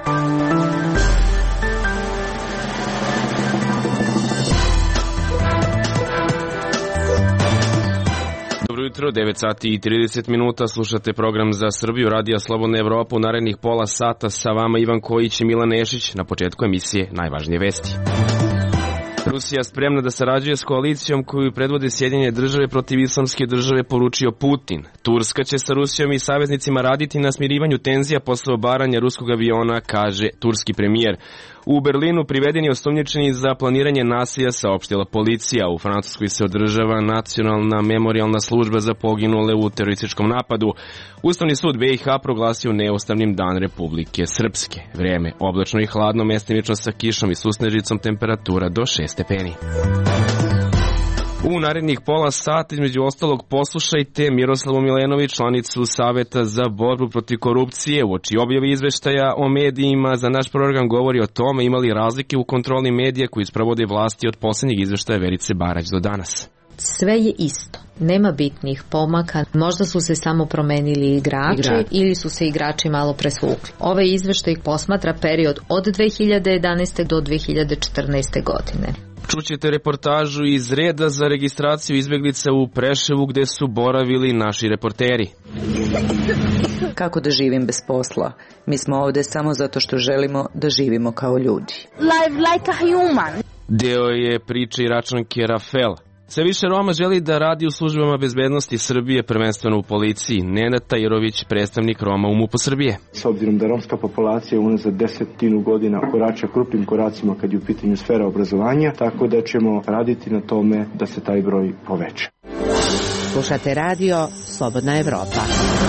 Jutro, 9 sati i 30 minuta, slušate program Za Srbiju, Radija Slobodna Evropa. U narednih pola sata sa vama Ivan Kojić i Milan Nešić. Na početku emisije najvažnije vesti. Rusija spremna da sarađuje s koalicijom koju predvode Sjedinjene države protiv Islamske države, poručio Putin. Turska će sa Rusijom i saveznicima raditi na smirivanju tenzija posle obaranja ruskog aviona, kaže turski premijer. U Berlinu priveden je osumnjičeni za planiranje nasilja, saopštila policija. U Francuskoj se održava nacionalna memorijalna služba za poginule u terorističkom napadu. Ustavni sud BiH proglasio neustavnim Dan Republike Srpske. Vreme oblačno i hladno, mestimično sa kišom i susnežicom, temperatura do 6 stepeni. U narednih pola sata, između ostalog, poslušajte Miroslavu Milenović, članicu Saveta za borbu protiv korupcije. Uoči objave izveštaja o medijima za naš program govori o tome imali razlike u kontroli medija koji sprovode vlasti od posljednjeg izveštaja Verice Barać do danas. Sve je isto. Nema bitnih pomaka. Možda su se samo promenili igrači ili su se igrači malo presvukli. Ovaj izveštaj posmatra period od 2011. do 2014. godine. Čućete reportažu iz reda za registraciju izbeglica u Preševu gde su boravili naši reporteri. Kako da živim bez posla? Mi smo ovde samo zato što želimo da živimo kao ljudi. Live like a human. Deo je priče Iračanke Rafel. Sve više Roma želi da radi u službama bezbednosti Srbije, prvenstveno u policiji. Nenad Tajirović, predstavnik Roma u MUP-u Srbije. S obzirom da romska populacija unazad 10 godina korača krupnim koracima kad je u pitanju sfera obrazovanja, tako da ćemo raditi na tome da se taj broj poveća. Slušate radio Slobodna Evropa.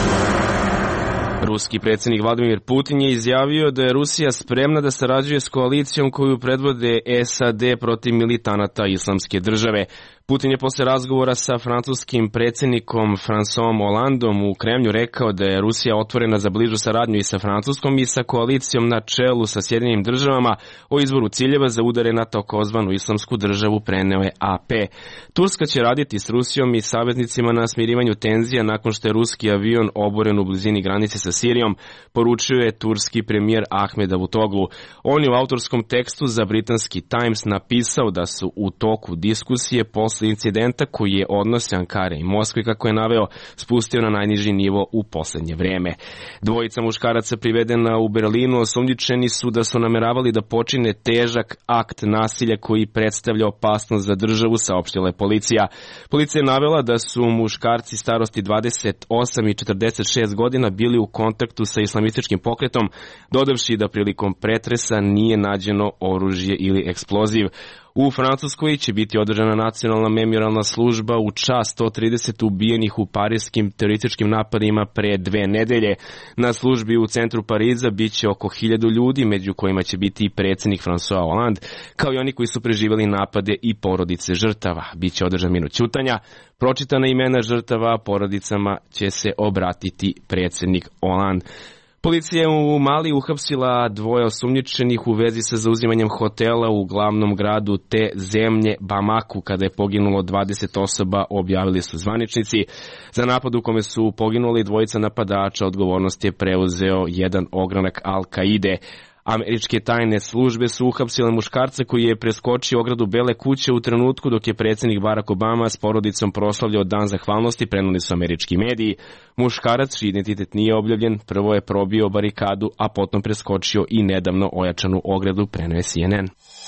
Ruski predsjednik Vladimir Putin je izjavio da je Rusija spremna da sarađuje s koalicijom koju predvode SAD protiv militanata Islamske države. Putin je posle razgovora sa francuskim predsjednikom François Hollandeom u Kremlju rekao da je Rusija otvorena za bližu saradnju i sa Francuskom i sa koalicijom na čelu sa Sjedinjenim državama o izboru ciljeva za udare na takozvanu Islamsku državu, preneo je AP. Turska će raditi s Rusijom i saveznicima na smirivanju tenzija nakon što je ruski avion oboren u blizini granice sa Sirijom, poručio je turski premijer Ahmed Davutoglu. On je u autorskom tekstu za britanski Times napisao da su u toku diskusije posle incidenta koji je odnose Ankare i Moskve, kako je naveo, spustio na najniži nivo u poslednje vreme. Dvojica muškaraca privedena u Berlinu osumnjičeni su da su nameravali da počine težak akt nasilja koji predstavlja opasnost za državu, saopštila je policija. Policija je navela da su muškarci starosti 28 i 46 godina bili u kontaktu sa islamističkim pokretom, dodavši da prilikom pretresa nije nađeno oružje ili eksploziv. U Francuskoj će biti održana nacionalna memorijalna služba u čast 130 ubijenih u parijskim terorističkim napadima pre 2 nedelje. Na službi u centru Pariza biće oko 1000 ljudi, među kojima će biti i predsjednik François Hollande, kao i oni koji su preživjeli napade i porodice žrtava. Biće održan minut ćutanja. Pročitana imena žrtava, porodicama će se obratiti predsjednik Hollande. Policija je u Mali uhapsila 2 osumnjičenih u vezi sa zauzimanjem hotela u glavnom gradu te zemlje Bamaku kada je poginulo 20 osoba, objavili su zvaničnici. Za napad u kome su poginuli 2 napadača odgovornost je preuzeo jedan ogranak Al-Kaide. Američke tajne službe su uhapsile muškarca koji je preskočio ogradu Bele kuće u trenutku dok je predsjednik Barack Obama s porodicom proslavljao Dan zahvalnosti, preneli su američki mediji. Muškarac, čiji identitet nije objavljen, prvo je probio barikadu, a potom preskočio i nedavno ojačanu ogradu, preneo je CNN.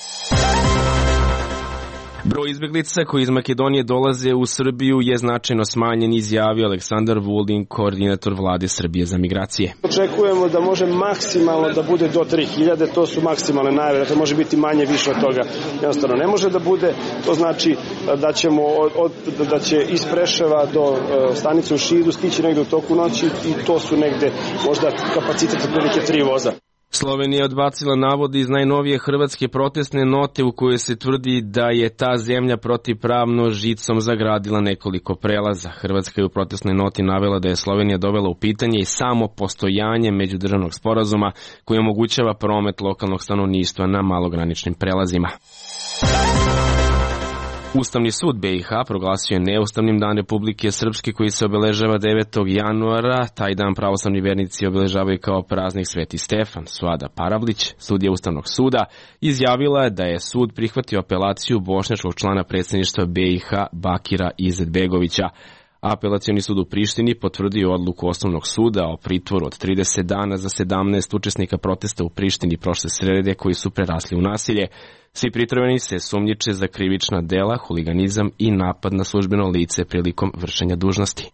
Broj izbeglica koji iz Makedonije dolaze u Srbiju je značajno smanjen, izjavio Aleksandar Vulin, koordinator vlade Srbije za migracije. Očekujemo da može maksimalno da bude do 3000, to su maksimalne najave, dakle može biti manje, više od toga. Jednostavno ne može da bude, to znači da će iz Preševa do stanice u Šidu stići negde u toku noći i to su negde možda kapacitet otprilike 3 voza. Slovenija je odbacila navode iz najnovije hrvatske protestne note u kojoj se tvrdi da je ta zemlja protivpravno žicom zagradila nekoliko prelaza. Hrvatska je u protestnoj noti navela da je Slovenija dovela u pitanje i samo postojanje međudržavnog sporazuma koji omogućava promet lokalnog stanovništva na malograničnim prelazima. Ustavni sud BiH proglasio je neustavnim Dan Republike Srpske koji se obeležava 9. januara. Taj dan pravoslavni vernici obeležavaju kao praznik Sveti Stefan. Suada Paravlić, sudija Ustavnog suda, izjavila je da je sud prihvatio apelaciju bošnjačkog člana predsjedništva BiH Bakira Izetbegovića. Apelacioni sud u Prištini potvrdio odluku Osnovnog suda o pritvoru od 30 dana za 17 učesnika protesta u Prištini prošle srede koji su prerasli u nasilje. Svi pritvoreni se sumnjiče za krivična dela, huliganizam i napad na službeno lice prilikom vršenja dužnosti.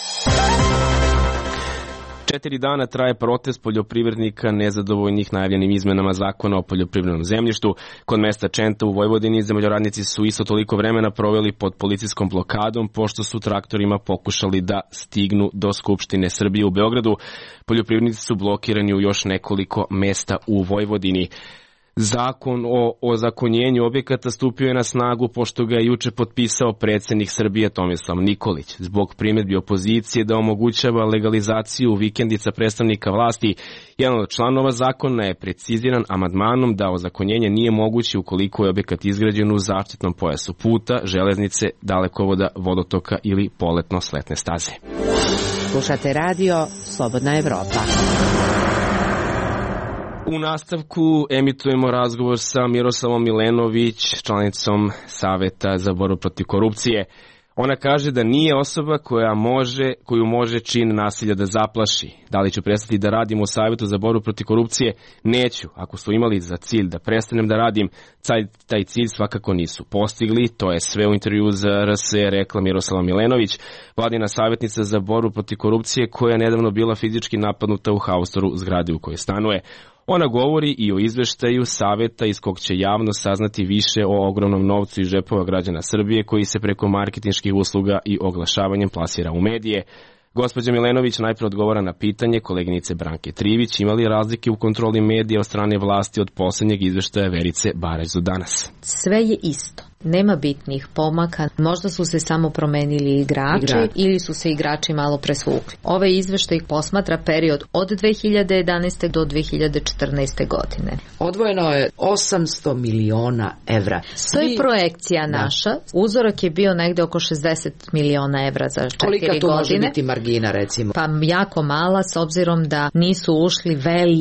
4 dana traje protest poljoprivrednika nezadovoljnih najavljenim izmenama zakona o poljoprivrednom zemljištu. Kod mesta Čenta u Vojvodini zemljoradnici su isto toliko vremena proveli pod policijskom blokadom pošto su traktorima pokušali da stignu do Skupštine Srbije u Beogradu. Poljoprivrednici su blokirani u još nekoliko mesta u Vojvodini. Zakon o ozakonjenju objekata stupio je na snagu pošto ga je juče potpisao predsjednik Srbije Tomislav Nikolić. Zbog primjedbi opozicije da omogućava legalizaciju vikendica predstavnika vlasti, jedan od članova zakona je preciziran amandmanom da ozakonjenje nije moguće ukoliko je objekat izgrađen u zaštitnom pojasu puta, železnice, dalekovoda, vodotoka ili poletno-sletne staze. Slušate radio Slobodna Evropa. U nastavku emitujemo razgovor sa Miroslavom Milenović, članicom Saveta za borbu protiv korupcije. Ona kaže da nije osoba koju može čin nasilja da zaplaši. Da li ću prestati da radim u Savetu za borbu protiv korupcije? Neću. Ako su imali za cilj da prestanem da radim, taj cilj svakako nisu postigli. To je sve u intervju za RS rekla Miroslava Milenović, vladina savjetnica za borbu protiv korupcije koja je nedavno bila fizički napadnuta u haustoru zgrade u kojoj stanuje. Ona govori i o izveštaju saveta iz kog će javno saznati više o ogromnom novcu iz džepova građana Srbije koji se preko marketinških usluga i oglašavanjem plasira u medije. Gospođa Milenović najprije odgovara na pitanje koleginice Branke Trivić ima li razlike u kontroli medija od strane vlasti od posljednjeg izveštaja Verice Barać do danas. Sve je isto. Nema bitnih pomaka, možda su se samo promenili igrači ili su se igrači malo presvukli. Ovaj izveštaj posmatra period od 2011. do 2014. godine. Odvojeno je 800 miliona evra. To je projekcija naša. Uzorak je bio negde oko 60 miliona evra za 4 godine. Kolika tu može biti margina, recimo? Pa jako mala, s obzirom da nisu ušli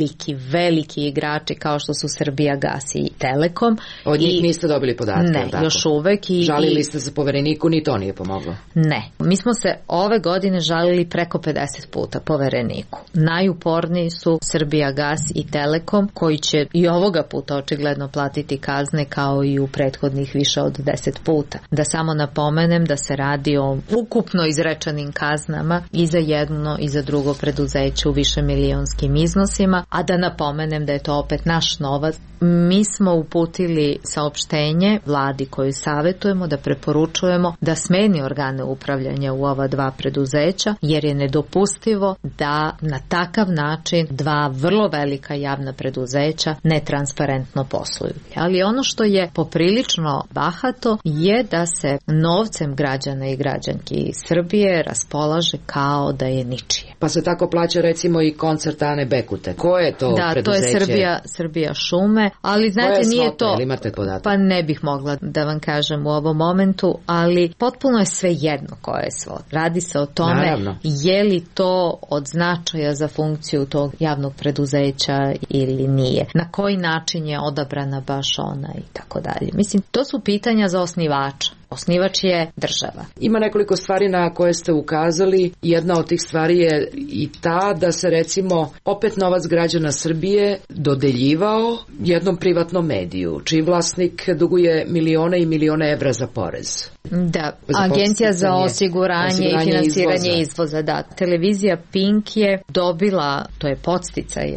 veliki igrači kao što su Srbijagas i Telekom. Od njih niste dobili podatke? Ne, još uvek. Žalili ste se Povereniku, ni to nije pomoglo? Ne. Mi smo se ove godine žalili preko 50 puta Povereniku. Najuporniji su Srbijagas i Telekom, koji će i ovoga puta očigledno platiti kazne kao i u prethodnih više od 10 puta. Da samo napomenem da se radi o ukupno izrečenim kaznama i za jedno i za drugo preduzeće u višemilionskim iznosima, a da napomenem da je to opet naš novac. Mi smo uputili saopštenje vladi koju savjetujemo da preporučujemo da smeni organe upravljanja u ova dva preduzeća, jer je nedopustivo da na takav način dva vrlo velika javna preduzeća netransparentno posluju. Ali ono što je poprilično bahato je da se novcem građana i građanki Srbije raspolaže kao da je ničije. Pa se tako plaća recimo i koncert Ane Bekute. Ko je to preduzeće? Da, to je Srbija šume, ali znate nije to... Imate podatak? Pa ne bih mogla da vam kažem u ovom momentu, ali potpuno je sve jedno koje je svod. Radi se o tome je li to od značaja za funkciju tog javnog preduzeća ili nije. Na koji način je odabrana baš ona i tako dalje. Mislim, to su pitanja za osnivača. Osnivač je država. Ima nekoliko stvari na koje ste ukazali. Jedna od tih stvari je i ta da se recimo opet novac građana Srbije dodeljivao jednom privatnom mediju, čiji vlasnik duguje milione i milione evra za porez. Da, Agencija za osiguranje i finansiranje izvoza. Da, televizija Pink je dobila, to je podsticaj,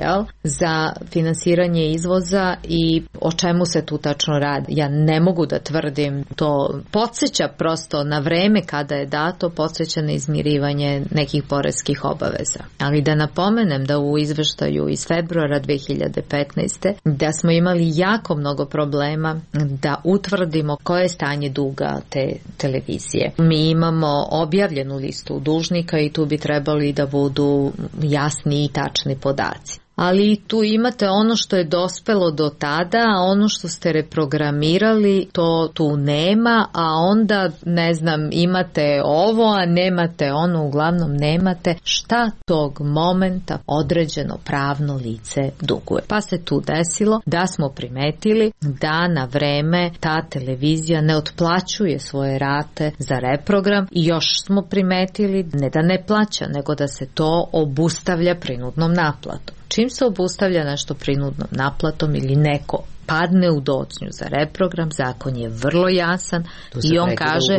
za finansiranje izvoza i o čemu se tu tačno radi. Ja ne mogu da tvrdim, to podsjeća prosto na vreme kada je dato, podsjeća na izmirivanje nekih poreskih obaveza. Ali da napomenem da u izveštaju iz februara 2015. da smo imali jako mnogo problema da utvrdimo koje je stanje duga te televizije. Mi imamo objavljenu listu dužnika i tu bi trebali da budu jasni i tačni podaci. Ali tu imate ono što je dospelo do tada, a ono što ste reprogramirali, to tu nema, a onda, ne znam, imate ovo, a nemate ono, uglavnom nemate šta tog momenta određeno pravno lice duguje. Pa se tu desilo da smo primetili da na vreme ta televizija ne otplaćuje svoje rate za reprogram i još smo primetili ne da ne plaća, nego da se to obustavlja prinudnom naplatom. Čim se obustavlja nešto prinudnom naplatom ili neko padne u docnju za reprogram, zakon je vrlo jasan i on kaže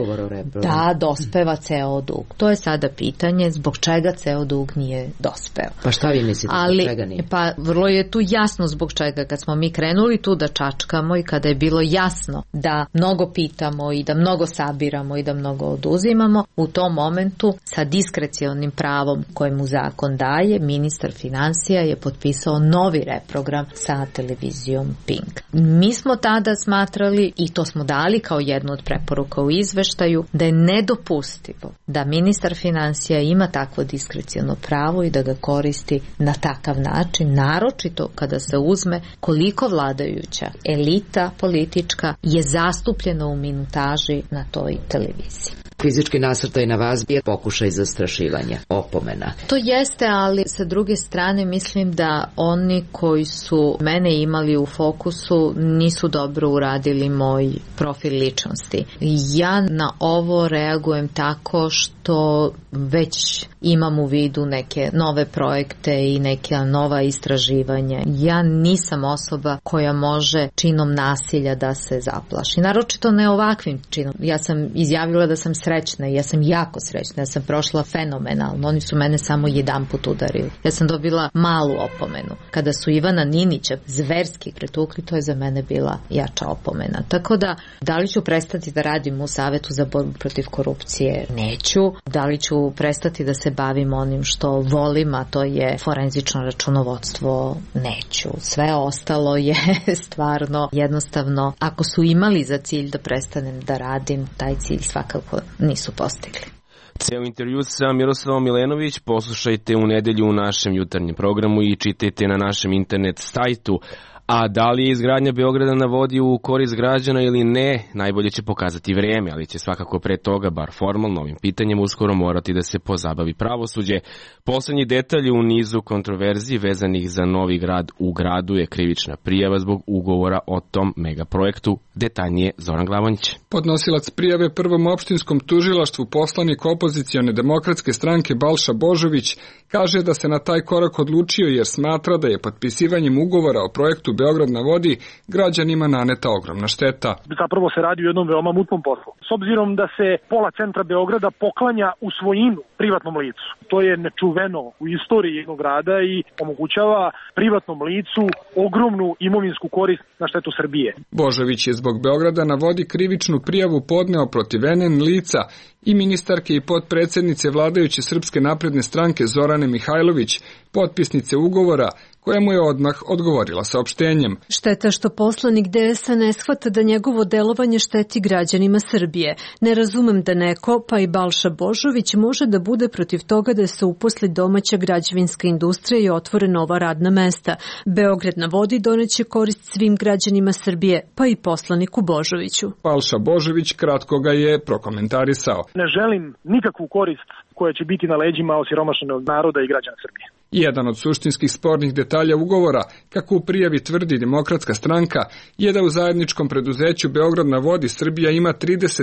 da dospeva ceo dug. To je sada pitanje zbog čega ceo dug nije dospeo. Pa šta vi mislite zbog čega nije? Pa vrlo je tu jasno zbog čega. Kad smo mi krenuli tu da čačkamo i kada je bilo jasno da mnogo pitamo i da mnogo sabiramo i da mnogo oduzimamo, u tom momentu sa diskrecionim pravom kojemu zakon daje, ministar finansija je potpisao novi reprogram sa televizijom Pink. Mi smo tada smatrali, i to smo dali kao jednu od preporuka u izveštaju, da je nedopustivo da ministar finansija ima takvo diskreciono pravo i da ga koristi na takav način, naročito kada se uzme koliko vladajuća elita politička je zastupljena u minutaži na toj televiziji. Fizički nasrtaj na vas je pokušaj zastrašivanja, opomena. To jeste, ali sa druge strane mislim da oni koji su mene imali u fokusu nisu dobro uradili moj profil ličnosti. Ja na ovo reagujem tako što već imam u vidu neke nove projekte i neka nova istraživanja. Ja nisam osoba koja može činom nasilja da se zaplaši. Naročito ne ovakvim činom. Ja sam izjavila da sam srećna i ja sam jako srećna. Ja sam prošla fenomenalno. Oni su mene samo jedanput udarili. Ja sam dobila malu opomenu. Kada su Ivana Ninića zverski pretukli, to je za mene bila jača opomena. Tako da li ću prestati da radim u Savetu za borbu protiv korupcije? Neću. Da li ću prestati da se bavim onim što volim, a to je forenzično računovodstvo? Neću. Sve ostalo je stvarno jednostavno, ako su imali za cilj da prestanem da radim, taj cilj svakako nisu postigli. Ceo intervju sa Miroslavom Milenović poslušajte u nedelju u našem jutarnjem programu i čitajte na našem internet sajtu. A da li je izgradnja Beograda na vodi u korist građana ili ne, najbolje će pokazati vreme, ali će svakako pre toga, bar formalno, ovim pitanjem uskoro morati da se pozabavi pravosuđe. Poslednji detalj u nizu kontroverziji vezanih za novi grad u gradu je krivična prijava zbog ugovora o tom megaprojektu. Detaljnije Zoran Glavonjić. Podnosilac prijave Prvom opštinskom tužilaštvu, poslanik opozicione demokratske stranke Balša Božović, kaže da se na taj korak odlučio jer smatra da je potpisivanjem ugovora o projektu Beograd na vodi građanima naneta ogromna šteta. Zapravo se radi o jednom veoma mutnom poslu. S obzirom da se pola centra Beograda poklanja u svojinu privatnom licu. To je nečuveno u istoriji jednog grada i omogućava privatnom licu ogromnu imovinsku korist na štetu Srbije. Božović je zbog Beograda na vodi krivičnu prijavu podneo protiv NN lica i ministarke i potpredsednice vladajuće Srpske napredne stranke Zorane Mihajlović, potpisnice ugovora, koja mu je odmah odgovorila saopštenjem. Šteta što poslanik DS-a ne shvata da njegovo delovanje šteti građanima Srbije. Ne razumem da neko, pa i Balša Božović, može da bude protiv toga da se uposli domaća građevinska industrija i otvore nova radna mesta. Beograd na vodi doneće korist svim građanima Srbije, pa i poslaniku Božoviću. Balša Božović kratko ga je prokomentarisao. Ne želim nikakvu korist koja će biti na leđima osiromašenog naroda i građana Srbije. Jedan od suštinskih spornih detalja ugovora, kako u prijavi tvrdi Demokratska stranka, je da u zajedničkom preduzeću Beograd na vodi Srbija ima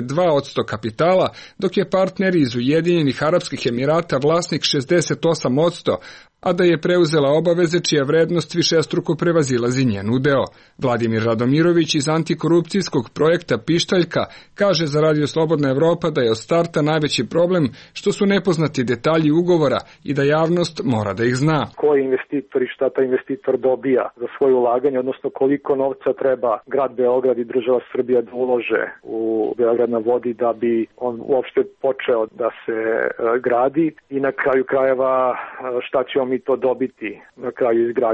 32% kapitala, dok je partner iz Ujedinjenih Arapskih Emirata vlasnik 68%, a da je preuzela obaveze čija vrednost višestruko prevazilazi njen udeo. Vladimir Radomirović iz antikorupcijskog projekta Pištaljka kaže za Radio Slobodna Evropa da je od starta najveći problem što su nepoznati detalji ugovora i da javnost mora da ih zna. Ko je investitor i šta taj investitor dobija za svoje ulaganje, odnosno koliko novca treba grad Beograd i država Srbija da ulože u Beograd na vodi da bi on uopšte počeo da se gradi i na kraju krajeva šta ćemo mi to dobiti na kraju izgradnjom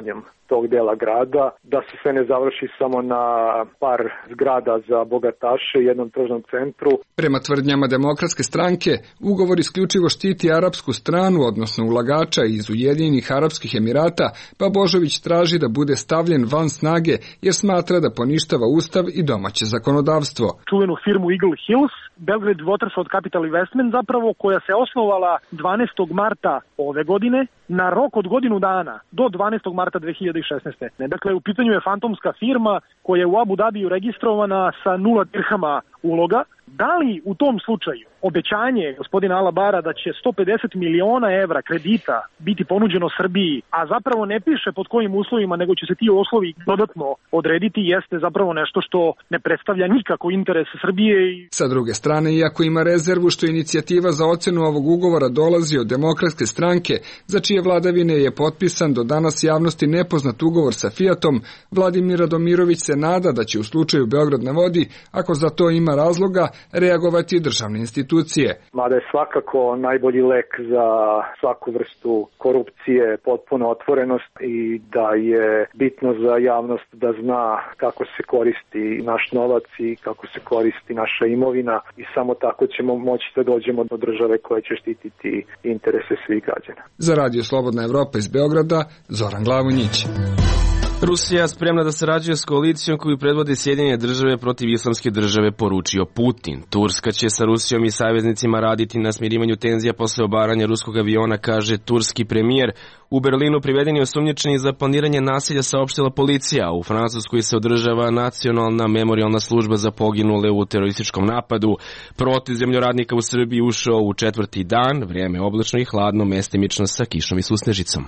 tog dela grada, da se sve ne završi samo na par zgrada za bogataše i jednom tržnom centru. Prema tvrdnjama Demokratske stranke, ugovor isključivo štiti arapsku stranu, odnosno ulagača iz Ujedinjenih Arapskih Emirata, pa Božović traži da bude stavljen van snage jer smatra da poništava ustav i domaće zakonodavstvo. Čuvenu firmu Eagle Hills, Belgrade Waterfront Capital Investment zapravo, koja se osnovala 12. marta ove godine na rok od godinu dana do 12. marta 2016. Dakle, u pitanju je fantomska firma koja je u Abu Dhabiju registrovana sa 0 dirhama uloga. Da li u tom slučaju obećanje gospodina Alabara da će 150 miliona evra kredita biti ponuđeno Srbiji, a zapravo ne piše pod kojim uslovima, nego će se ti uslovi dodatno odrediti, jeste zapravo nešto što ne predstavlja nikako interes Srbije. Sa druge strane, iako ima rezervu što inicijativa za ocenu ovog ugovora dolazi od Demokratske stranke, za čije vladavine je potpisan do danas javnosti nepoznat ugovor sa Fiatom, Vladimir Radomirović se nada da će u slučaju Beograd na vodi, ako za to ima razloga, reagovati državne institucije. Mada je svakako najbolji lek za svaku vrstu korupcije, potpuna otvorenost i da je bitno za javnost da zna kako se koristi naš novac i kako se koristi naša imovina i samo tako ćemo moći da dođemo do države koja će štititi interese svih građana. Za Radio Slobodna Evropa iz Beograda, Zoran Glavonjić. Rusija spremna da sarađuje s koalicijom koju predvode Sjedinjene države protiv Islamske države, poručio Putin. Turska će sa Rusijom i saveznicima raditi na smirivanju tenzija posle obaranja ruskog aviona, kaže turski premijer. U Berlinu privedeni osumnjičeni za planiranje nasilja, saopštila policija. U Francuskoj se održava nacionalna memorijalna služba za poginule u terorističkom napadu. Protest zemljoradnika u Srbiji ušao u 4. dan, vrijeme oblačno i hladno, mestimično sa kišom i susnežicom.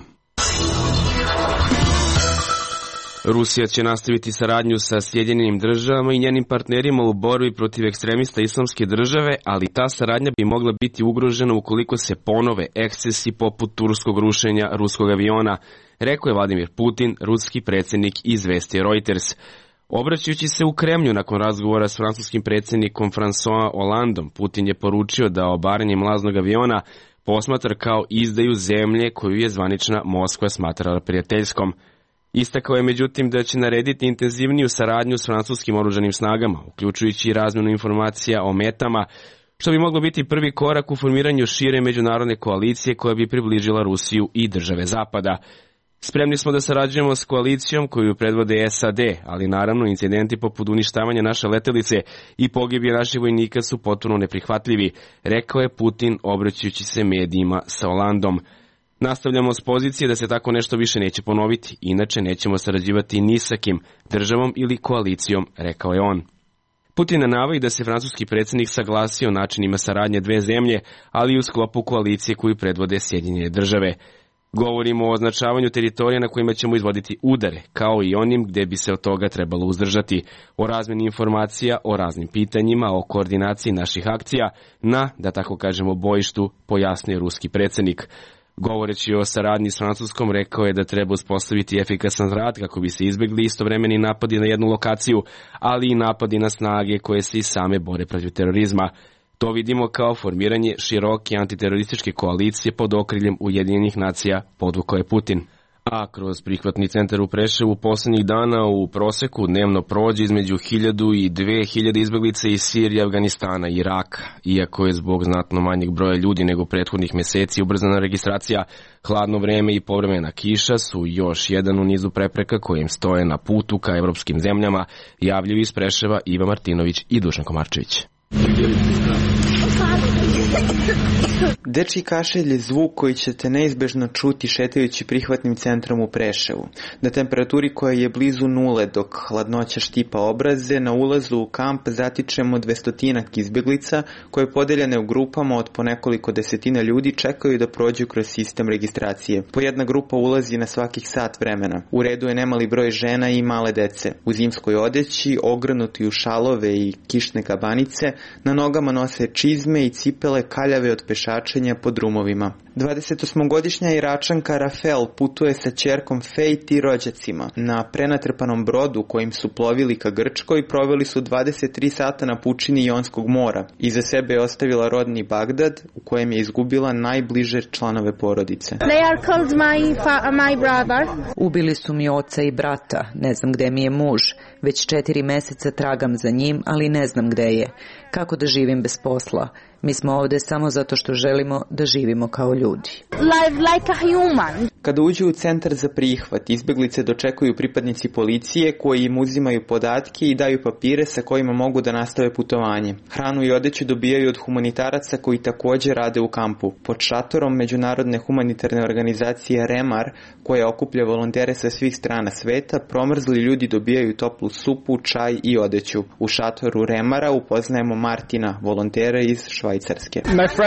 Rusija će nastaviti saradnju sa Sjedinjenim državama i njenim partnerima u borbi protiv ekstremista Islamske države, ali ta saradnja bi mogla biti ugrožena ukoliko se ponove ekscesi poput turskog rušenja ruskog aviona, rekao je Vladimir Putin, ruski predsjednik, izvestio Reuters. Obraćajući se u Kremlju nakon razgovora s francuskim predsjednikom François Hollandom, Putin je poručio da obaranje mlaznog aviona posmatra kao izdaju zemlje koju je zvanična Moskva smatrala prijateljskom. Istakao je međutim da će narediti intenzivniju saradnju s francuskim oružanim snagama, uključujući i razmjenu informacija o metama, što bi moglo biti prvi korak u formiranju šire međunarodne koalicije koja bi približila Rusiju i države Zapada. Spremni smo da sarađujemo s koalicijom koju predvode SAD, ali naravno incidenti poput uništavanja naše letelice i pogibije naših vojnika su potpuno neprihvatljivi, rekao je Putin obraćajući se medijima sa Hollandom. Nastavljamo s pozicije da se tako nešto više neće ponoviti, inače nećemo sarađivati ni sa kim, državom ili koalicijom, rekao je on. Putin navodi da se francuski predsjednik saglasio o načinima saradnje dve zemlje, ali i u sklopu koalicije koju predvode Sjedinjene države. Govorimo o označavanju teritorija na kojima ćemo izvoditi udare, kao i onim gdje bi se od toga trebalo uzdržati, o razmjeni informacija, o raznim pitanjima, o koordinaciji naših akcija na, da tako kažemo, bojištu, pojasnio ruski predsjednik. Govoreći o saradnji s Francuskom, rekao je da treba uspostaviti efikasan rad kako bi se izbjegli istovremeni napadi na jednu lokaciju, ali i napadi na snage koje se i same bore protiv terorizma. To vidimo kao formiranje široke antiterorističke koalicije pod okriljem Ujedinjenih nacija, podvukao je Putin. A kroz prihvatni centar u Preševu posljednjih dana u proseku dnevno prođe između 1000 i 2000 izbjeglica iz Sirije, Afganistana i Iraka. Iako je zbog znatno manjeg broja ljudi nego prethodnih mjeseci ubrzana registracija, hladno vreme i povremena kiša su još jedan u nizu prepreka kojim stoje na putu ka evropskim zemljama, javljaju iz Preševa Iva Martinović i Dušan Komarčević. Dečji kašelj je zvuk koji ćete neizbežno čuti šetajući prihvatnim centrom u Preševu. Na temperaturi koja je blizu nule dok hladnoća štipa obraze, na ulazu u kamp zatičemo 200 izbjeglica koje podeljene u grupama od po nekoliko desetina ljudi čekaju da prođu kroz sistem registracije. Po jedna grupa ulazi na svakih sat vremena. U redu je nemali broj žena i male dece. U zimskoj odeći, ogrnuti u šalove i kišne kabanice, na nogama nose čizme i cipele postale kaljave od pešačenja po drumovima. 28-godišnja Iračanka Rafael putuje sa ćerkom Fejt i rođacima. Na prenatrpanom brodu kojim su plovili ka Grčkoj proveli su 23 sata na pučini Jonskog mora. Iza sebe je ostavila rodni Bagdad u kojem je izgubila najbliže članove porodice. My brother. Ubili su mi oca i brata, ne znam gde mi je muž. Već 4 meseca tragam za njim, ali ne znam gde je. Kako da živim bez posla? Mi smo ovde samo zato što želimo da živimo kao ljudi. Live like a human. Kada uđu u centar za prihvat, izbeglice dočekuju pripadnici policije koji im uzimaju podatke i daju papire sa kojima mogu da nastave putovanje. Hranu i odeću dobijaju od humanitaraca koji takođe rade u kampu. Pod šatorom međunarodne humanitarne organizacije Remar, koja okuplja volontere sa svih strana sveta, promrzli ljudi dobijaju toplu supu, čaj i odeću. U šatoru Remara upoznajemo Martina, volontera iz Švajcarske.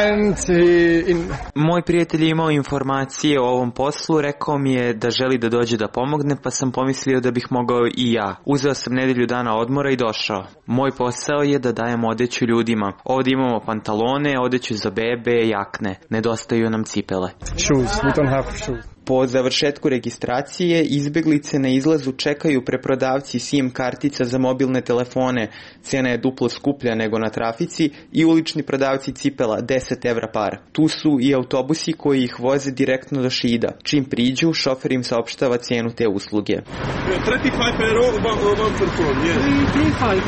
Moj prijatelj je imao informacije o ovom poslu, rekao mi je da želi da dođe da pomogne, pa sam pomislio da bih mogao i ja. Uzeo sam nedelju dana odmora i došao. Moj posao je da dajem odeću ljudima. Ovdje imamo pantalone, odeću za bebe, jakne. Nedostaju nam cipele. Po završetku registracije, izbeglice na izlazu čekaju preprodavci SIM kartica za mobilne telefone, cena je duplo skuplja nego na trafici, i ulični prodavci cipela, 10 evra par. Tu su i autobusi koji ih voze direktno do Šida. Čim priđu, šofer im saopštava cenu te usluge. 35 euro, one telefon, yes.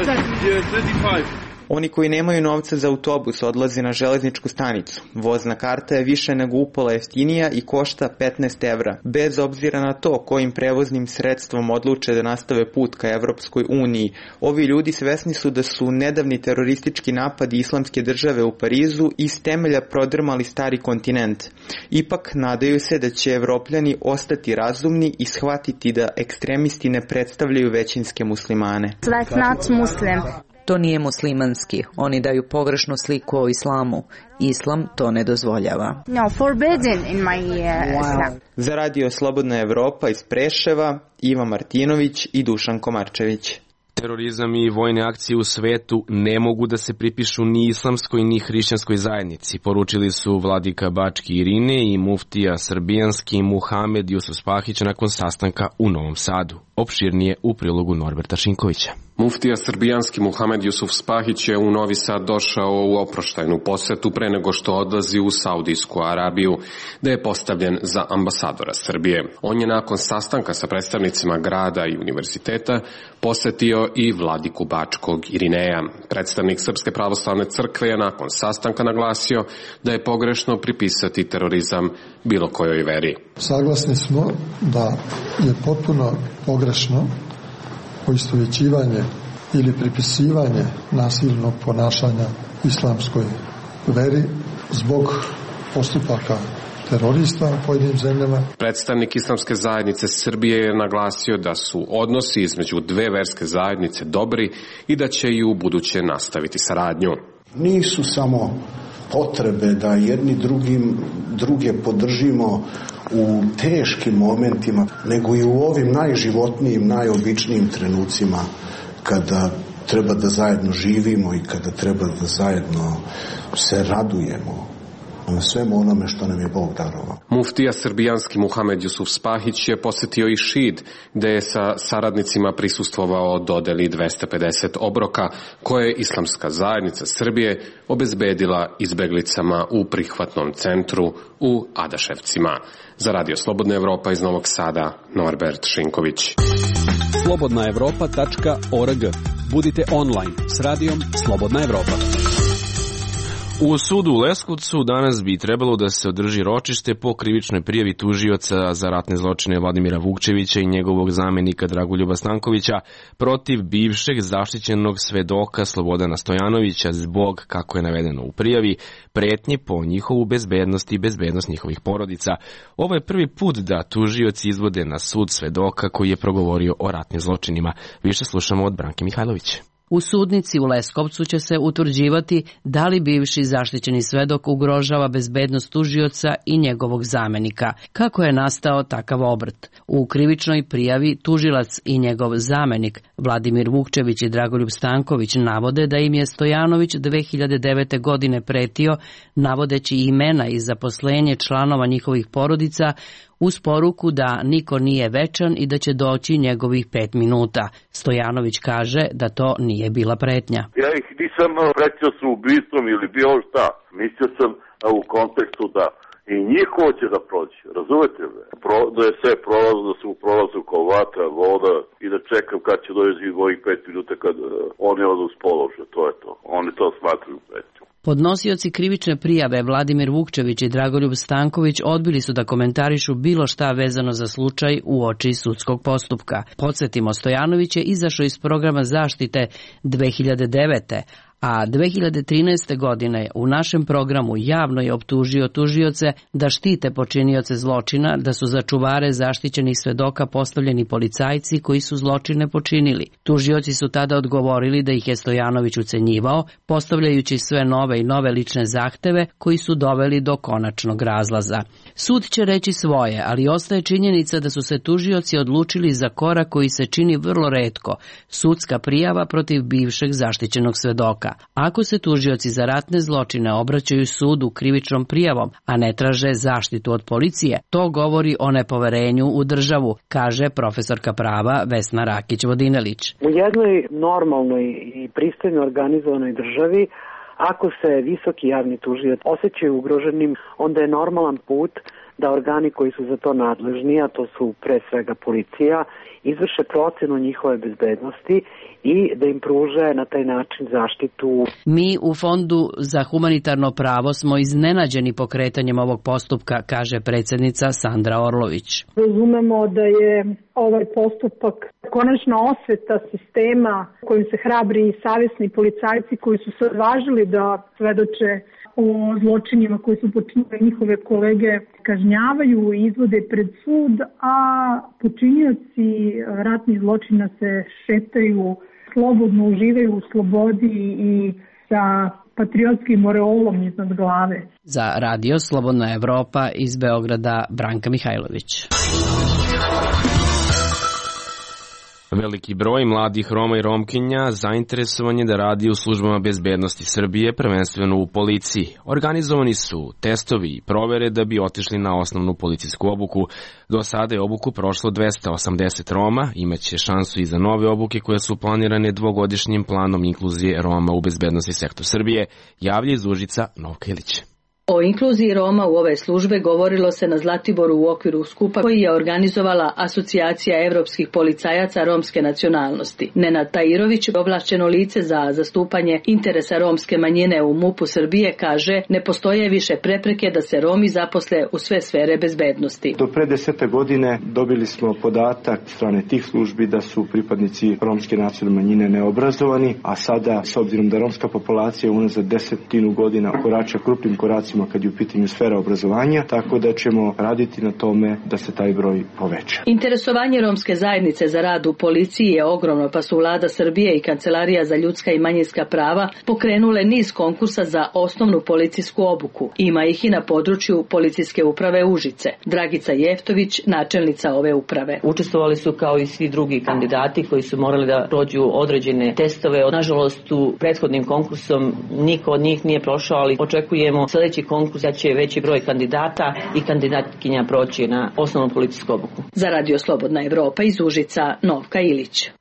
35. Oni koji nemaju novca za autobus odlaze na železničku stanicu. Vozna karta je više nego upola jeftinija i košta 15 evra. Bez obzira na to kojim prevoznim sredstvom odluče da nastave put ka Evropskoj uniji, ovi ljudi svesni su da su nedavni teroristički napadi Islamske države u Parizu iz temelja prodrmali stari kontinent. Ipak nadaju se da će Evropljani ostati razumni i shvatiti da ekstremisti ne predstavljaju većinske muslimane. That's not Muslim. To nije muslimanski. Oni daju pogrešnu sliku o islamu. Islam to ne dozvoljava. No, forbidden in my Islam. Za Radio Slobodna Evropa iz Preševa, Iva Martinović i Dušan Komarčević. Terorizam i vojne akcije u svetu ne mogu da se pripišu ni islamskoj ni hrišćanskoj zajednici, poručili su vladika Bački Irine i muftija srbijanski Muhamed Jusuf Spahić nakon sastanka u Novom Sadu. Opširnije u prilogu Norberta Šinkovića. Muftija srbijanski Muhamed Jusuf Spahić je u Novi Sad došao u oproštajnu posetu pre nego što odlazi u Saudijsku Arabiju, da je postavljen za ambasadora Srbije. On je nakon sastanka sa predstavnicima grada i univerziteta posetio i vladiku Bačkog Irineja. Predstavnik Srpske pravoslavne crkve je nakon sastanka naglasio da je pogrešno pripisati terorizam bilo kojoj veri. Saglasni smo da je potpuno pogrešno poistovjećivanje ili pripisivanje nasilnog ponašanja islamskoj veri zbog postupaka terorista u pojedinim zemljama. Predstavnik Islamske zajednice Srbije je naglasio da su odnosi između dve verske zajednice dobri i da će i u buduće nastaviti saradnju. Nisu samo potrebe da jedni druge podržimo u teškim momentima, nego i u ovim najživotnijim, najobičnijim trenucima kada treba da zajedno živimo i kada treba da zajedno se radujemo na svemu onome što nam je Bog darovao. Muftija srbijanski Muhamed Jusuf Spahić je posetio i Šid, gde je sa saradnicima prisustvovao dodeli 250 obroka koje je Islamska zajednica Srbije obezbedila izbeglicama u prihvatnom centru u Adaševcima. Za Radio Slobodna Evropa iz Novog Sada, Norbert Šinković. slobodnaevropa.org. Budite online s radijom Slobodna Evropa. U sudu u Leskovcu danas bi trebalo da se održi ročište po krivičnoj prijavi tužioca za ratne zločine Vladimira Vukčevića i njegovog zamenika Dragoljuba Stankovića protiv bivšeg zaštićenog svedoka Slobodana Stojanovića zbog, kako je navedeno u prijavi, pretnji po njihovu bezbednost i bezbednost njihovih porodica. Ovo je prvi put da tužioci izvode na sud svedoka koji je progovorio o ratnim zločinima. Više slušamo od Branke Mihajlović. U sudnici u Leskovcu će se utvrđivati da li bivši zaštićeni svedok ugrožava bezbednost tužioca i njegovog zamenika. Kako je nastao takav obrt? U krivičnoj prijavi tužilac i njegov zamenik Vladimir Vukčević i Dragoljub Stanković navode da im je Stojanović 2009. godine pretio navodeći imena i zaposlenje članova njihovih porodica uz poruku da niko nije večan i da će doći njegovih 5 minuta. Stojanović kaže da to nije bila pretnja. Ja ih nisam pretio sa ubistvom ili bilo šta. Mislio sam u kontekstu da i njihovo će da prođe, razumete me? Da je sve prolazno, da su u prolazu kao vatra, voda i da čekam kad će doći ovih 5 minuta kad oni odu s položaja, to je to. Oni to smatruju pretnjom. Podnosioci krivične prijave Vladimir Vukčević i Dragoljub Stanković odbili su da komentarišu bilo šta vezano za slučaj u oči sudskog postupka. Podsjetimo, Stojanović je izašao iz programa zaštite 2009. a 2013. godine u našem programu javno je optužio tužioce da štite počinioce zločina, da su za čuvare zaštićenih svedoka postavljeni policajci koji su zločine počinili. Tužioci su tada odgovorili da ih je Stojanović ucenjivao, postavljajući sve nove i nove lične zahteve koji su doveli do konačnog razlaza. Sud će reći svoje, ali ostaje činjenica da su se tužioci odlučili za korak koji se čini vrlo retko, sudska prijava protiv bivšeg zaštićenog svedoka. Ako se tužioci za ratne zločine obraćaju sudu krivičnom prijavom, a ne traže zaštitu od policije, to govori o nepoverenju u državu, kaže profesorka prava Vesna Rakić-Vodinelić. U jednoj normalnoj i pristojno organizovanoj državi, ako se visoki javni tužioc osjećaju ugroženim, onda je normalan put da organi koji su za to nadležni, a to su pre svega policija, izvrše procenu njihove bezbednosti i da im pruže na taj način zaštitu. Mi u Fondu za humanitarno pravo smo iznenađeni pokretanjem ovog postupka, kaže predsjednica Sandra Orlović. Razumemo da je ovaj postupak konačna osveta sistema kojim se hrabri i savjesni policajci koji su se odvažili da svedoče o zločinima koji su počinili njihove kolege kažnjavaju i izvode pred sud, a počinioci ratnih zločina se šetaju, slobodno uživaju u slobodi i sa patriotskim oreolom iznad glave. Za Radio Slobodna Evropa iz Beograda Branka Mihajlović. Veliki broj mladih Roma i Romkinja zainteresovan je da radi u službama bezbednosti Srbije, prvenstveno u policiji. Organizovani su testovi i provere da bi otišli na osnovnu policijsku obuku. Do sada je obuku prošlo 280 Roma, imaće šansu i za nove obuke koje su planirane dvogodišnjim planom inkluzije Roma u bezbednosti sektor Srbije, javlja iz Užica Novka Ilić. O inkluziji Roma u ove službe govorilo se na Zlatiboru u okviru skupa koji je organizovala Asocijacija evropskih policajaca romske nacionalnosti. Nenad Tajirović, ovlašćeno lice za zastupanje interesa romske manjine u MUP-u Srbije, kaže ne postoje više prepreke da se Romi zaposle u sve sfere bezbednosti. Do pre 10 godine dobili smo podatak strane tih službi da su pripadnici romske nacionalne manjine neobrazovani, a sada, s obzirom da romska populacija unazad 10 godina korača krupnim koracima kad je u pitanju sfera obrazovanja, tako da ćemo raditi na tome da se taj broj poveća. Interesovanje romske zajednice za rad u policiji je ogromno, pa su Vlada Srbije i Kancelarija za ljudska i manjinska prava pokrenule niz konkursa za osnovnu policijsku obuku. Ima ih i na području policijske uprave Užice. Dragica Jeftović, načelnica ove uprave. Učestvovali su kao i svi drugi kandidati koji su morali da prođu određene testove. Nažalost, u prethodnim konkursom niko od njih nije prošao, ali očekujemo sljedeći konkurs da će veći broj kandidata i kandidatkinja proći na osnovnu policijsku obuku. Za Radio Slobodna Evropa iz Užica, Novka Ilić.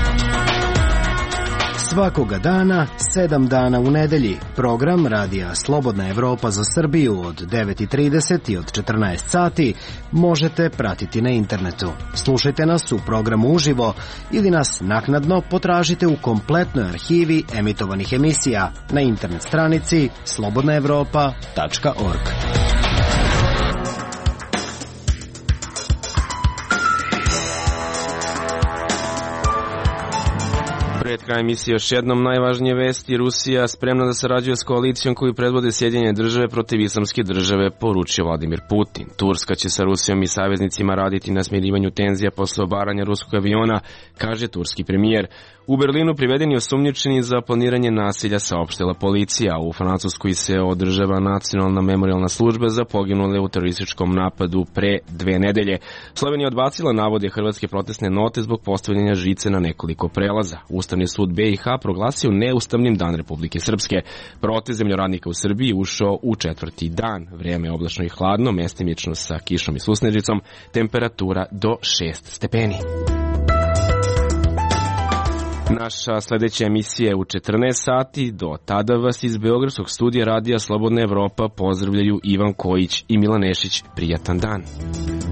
Svakoga dana, 7 dana u nedelji, program Radija Slobodna Evropa za Srbiju od 9:30 i od 14 sati možete pratiti na internetu. Slušajte nas u programu uživo ili nas naknadno potražite u kompletnoj arhivi emitovanih emisija na internet stranici slobodnaevropa.org. Pred krajem emisije još jednom najvažnije vesti. Rusija spremna da sarađuje s koalicijom koju predvode Sjedinjene države protiv islamske države, poručio Vladimir Putin. Turska će sa Rusijom i saveznicima raditi na smirivanju tenzija posle obaranja ruskog aviona, kaže turski premijer. U Berlinu priveden je osumnjičeni za planiranje nasilja, saopštila policija. U Francuskoj se održava nacionalna memorijalna služba za poginule u terorističkom napadu pre 2 nedelje. Slovenija odbacila navode hrvatske protestne note zbog postavljanja žice na nekoliko prelaza. Ustavni sud BiH proglasio neustavnim Dan Republike Srpske. Protest zemljoradnika u Srbiji ušao u 4. dan. Vrijeme je oblačno i hladno, mestimično sa kišom i susnežicom, temperatura do 6 stepeni. Naša sledeća emisija je u 14 sati. Do tada vas iz Beogradskog studija radija Slobodna Evropa pozdravljaju Ivan Kojić i Milan Nešić. Prijatan dan.